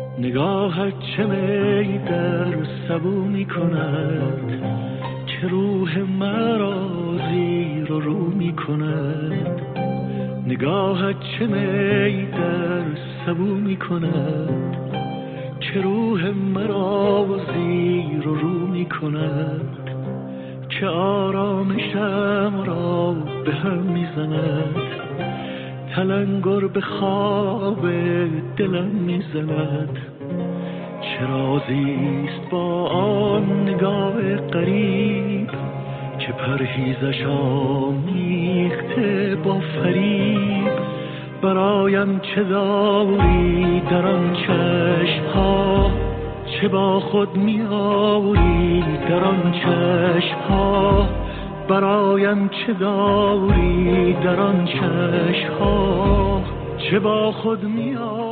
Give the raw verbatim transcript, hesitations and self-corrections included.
نگاهت چه می در سبو می کند، چه روح مرا زیر و رو می کند. نگاهت چه می در سبو می کند، چه روح مرا زیر و رو می کند. چه آرامشم را به هم می زند، تلنگر به خواب دلم می زند. چه رازیست با آن نگاه غریب، که پرهیزش آمیخته با فریب. برایم چه داری در آن چشم‌ها، چه با خود می آوری در آن چشم‌ها. برایم چه داری در آن چشم‌ها، چه با خود می آوری